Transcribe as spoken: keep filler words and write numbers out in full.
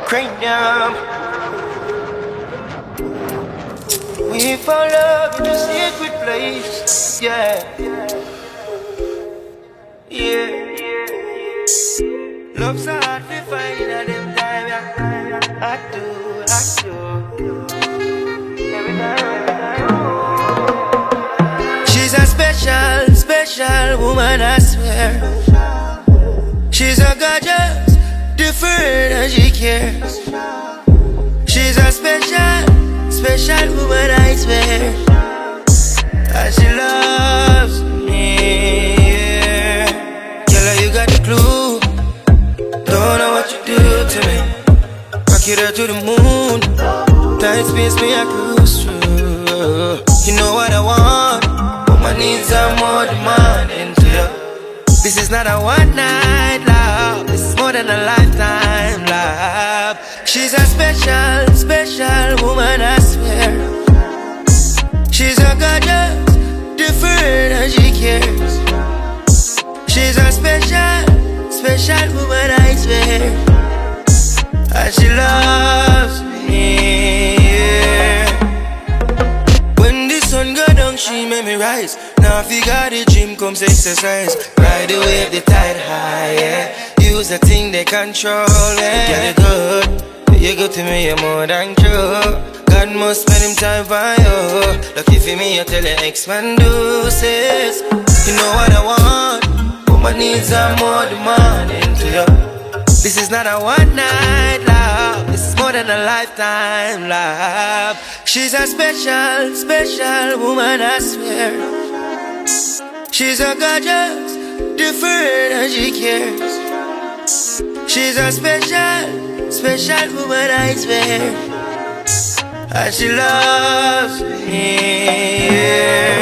Cranium. We found love in a secret place. Yeah. Yeah. Love's hard to find at them time. Yeah. I do, I do. Every time, every time. She's a special, special woman, I swear. She's a gorgeous, different and she cares. She's a special, special woman, I swear. And she loves me, yeah. Girl, you got the clue. Don't know what you do to me. Rock it up to the moon. Tight space me, I cruise through. You know what I want, but my needs are more demanding to you. This is not a one night love, this is more than a lifetime love. She's a special, special woman, I swear. She's a gorgeous, different and she cares. She's a special, special woman, I swear. And she loves me, yeah. When the sun go down, she make me rise. Now if you got the gym, comes exercise. Ride the wave, the tide high, yeah. Use the thing they control, yeah. Get it good, you good to me, you're more than true. God must spend him time for you. Lucky for me, you tell the ex-man do says. You know what I want, but my needs are more demanding to you. This is not a one night love, this is more than a lifetime love. She's a special, special woman, I swear. She's a gorgeous, different and she cares. She's a special, special woman, I swear. And she loves me, yeah.